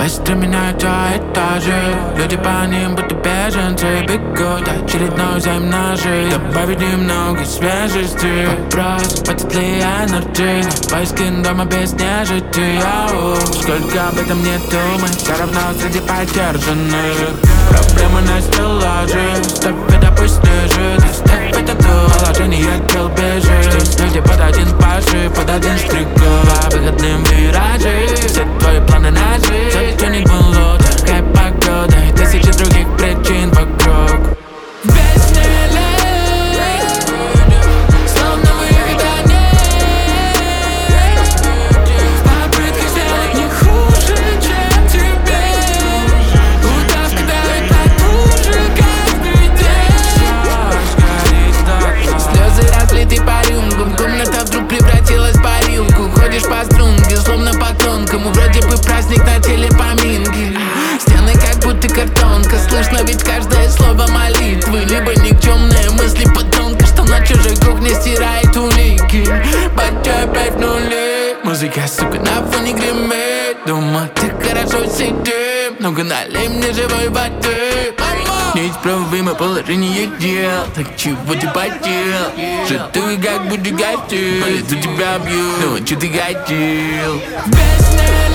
Быстро меняются этажи. Люди по ним будто беженцы бегут очередную земь ножи. Добавить немного свежести. Вопрос, хватит ли энергии на поиски дома без нежити. Сколько об этом не думай, все равно среди поддержанных. Проблемы на стеллаже. Ставь это, пусть лежит. Ставь это до положения дел бежит. Здесь люди под один паши, под один стригут. По выходным виражи. Все твои планы на жизнь. Тюнинг было, такая погода и тысячи других причин вокруг. Комната вдруг превратилась в парилку. Ходишь по струнке, словно по тонкому. Вроде бы праздник на телепоминке. Стены как будто картонка. Слышно ведь каждое слово молитвы. Либо никчемные мысли подонка, что на чужой кухне стирает улики. Батя опять нули. Музыка, сука, на фоне гремит. Дома ты хорошо сидим. Ну-ка налей мне живой воды. Неисправимо положение дел. Так чего ты потел? Жертвы как будто гостил. По лицу тебя бью. Ну, а чё ты хотел?